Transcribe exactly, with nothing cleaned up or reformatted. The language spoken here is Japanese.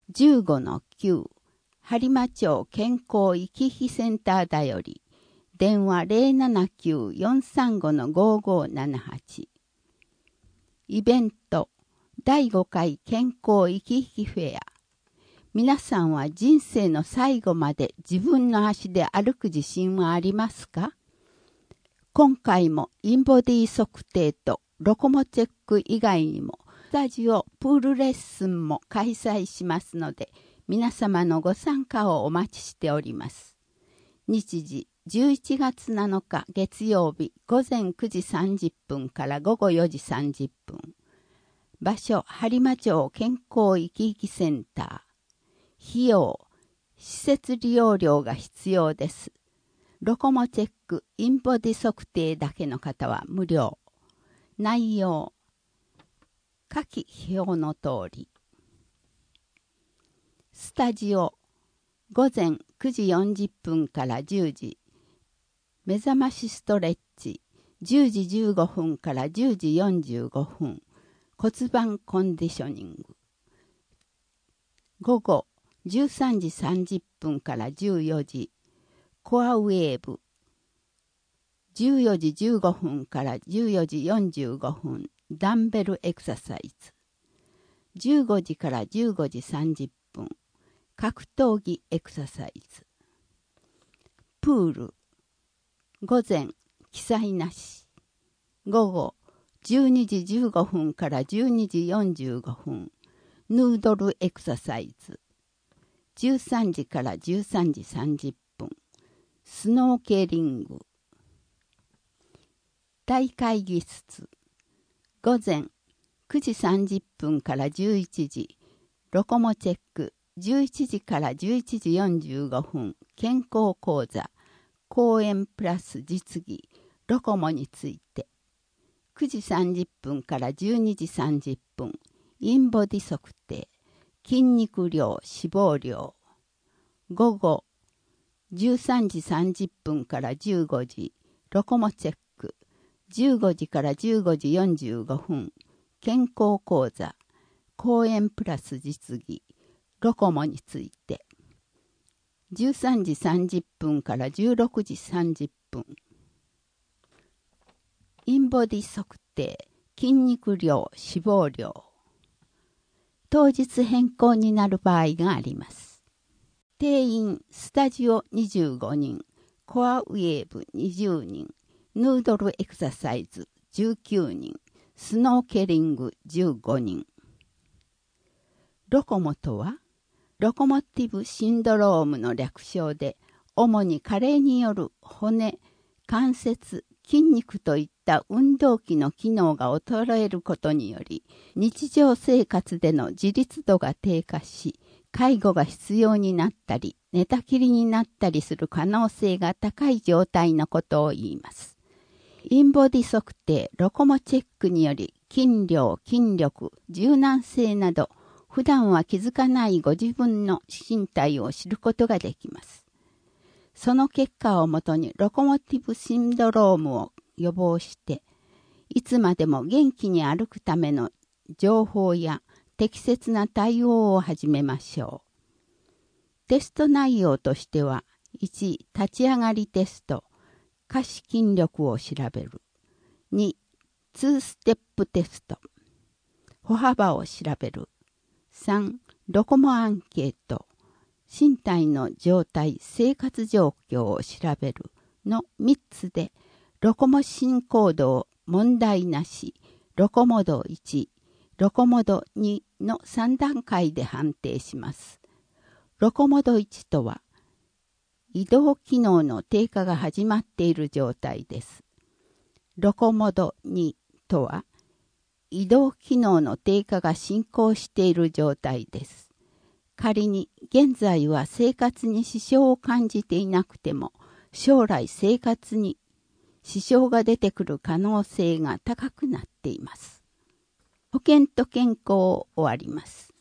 じゅうごのきゅう、播磨町健康生き生きセンターだより、電話 ゼロななきゅう よんさんご ごごななはち。イベント、だいごかい健康生き生きフェア。皆さんは人生の最後まで自分の足で歩く自信はありますか？今回もインボディ測定とロコモチェック以外にもスタジオプールレッスンも開催しますので、皆様のご参加をお待ちしております。日時じゅういちがつなのか月曜日ごぜんくじさんじゅっぷんからごごよじさんじゅっぷん。場所、播磨町健康生き生きセンター。費用、施設利用料が必要です。ロコモチェック、インボディ測定だけの方は無料。内容、下記表の通り。スタジオ、ごぜんくじよんじゅっぷんからじゅうじ。目覚ましストレッチ、じゅうじじゅうごふんからじゅうじよんじゅうごふん。骨盤コンディショニング。午後、じゅうさんじさんじゅっぷんからじゅうよじ。コアウェーブ。じゅうよじじゅうごふんからじゅうよじよんじゅうごふん。ダンベルエクササイズ。じゅうごじからじゅうごじさんじゅっぷん。格闘技エクササイズ。プール。午前、記載なし。午後、じゅうにじじゅうごふんからじゅうにじよんじゅうごふん。ヌードルエクササイズ。じゅうさんじからじゅうさんじさんじゅっぷん。スノーケリング。大会議室。午前くじさんじゅっぷんからじゅういちじ。ロコモチェック。じゅういちじからじゅういちじよんじゅうごふん。健康講座。講演プラス実技。ロコモについて。くじさんじゅっぷんからじゅうにじさんじゅっぷん。インボディ測定。筋肉量、脂肪量。午後、じゅうさんじさんじゅっぷんからじゅうごじ。ロコモチェック。じゅうごじからじゅうごじよんじゅうごふん。健康講座。講演プラス実技。ロコモについて。じゅうさんじさんじゅっぷんからじゅうろくじさんじゅっぷん。インボディ測定。筋肉量、脂肪量。当日変更になる場合があります。定員、スタジオにじゅうごにん、コアウェーブにじゅうにん、ヌードルエクササイズじゅうきゅうにん、スノーケリングじゅうごにん。ロコモとは、ロコモティブシンドロームの略称で、主に加齢による骨、関節、筋肉といった運動器の機能が衰えることにより、日常生活での自立度が低下し、介護が必要になったり、寝たきりになったりする可能性が高い状態のことを言います。インボディ測定、ロコモチェックにより、筋量、筋力、柔軟性など、普段は気づかないご自分の身体を知ることができます。その結果をもとにロコモティブシンドロームを予防して、いつまでも元気に歩くための情報や適切な対応を始めましょう。テスト内容としては、いち、立ち上がりテスト、下肢筋力を調べる。に、にステップテスト、歩幅を調べる。さん、ロコモアンケート、身体の状態、生活状況を調べるのみっつで、ロコモ進行度問題なし、ロコモ度いち、ロコモ度にのさんだんかいで判定します。ロコモ度いちとは、移動機能の低下が始まっている状態です。ロコモ度にとは、移動機能の低下が進行している状態です。仮に現在は生活に支障を感じていなくても、将来生活に支障が出てくる可能性が高くなっています。保険と健康を終わります。